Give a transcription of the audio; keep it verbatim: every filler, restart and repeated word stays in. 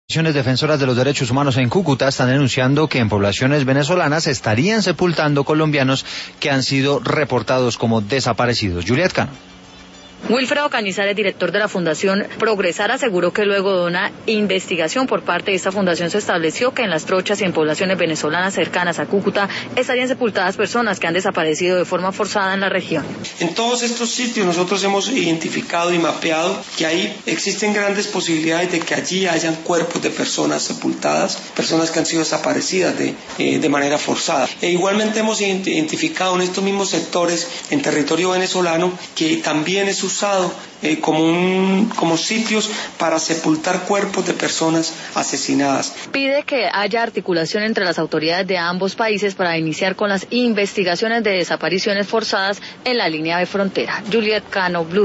Organizaciones defensoras de los derechos humanos en Cúcuta están denunciando que en poblaciones venezolanas estarían sepultando colombianos que han sido reportados como desaparecidos. Juliet Cano. Wilfredo Cañizares, director de la Fundación Progresar, aseguró que luego de una investigación por parte de esta fundación se estableció que en las trochas y en poblaciones venezolanas cercanas a Cúcuta estarían sepultadas personas que han desaparecido de forma forzada en la región. En todos estos sitios nosotros hemos identificado y mapeado que ahí existen grandes posibilidades de que allí hayan cuerpos de personas sepultadas, personas que han sido desaparecidas de, eh, de manera forzada. E igualmente hemos identificado en estos mismos sectores en territorio venezolano que también es usado eh, como, un, como sitios para sepultar cuerpos de personas asesinadas. Pide que haya articulación entre las autoridades de ambos países para iniciar con las investigaciones de desapariciones forzadas en la línea de frontera. Juliet Cano, Blue.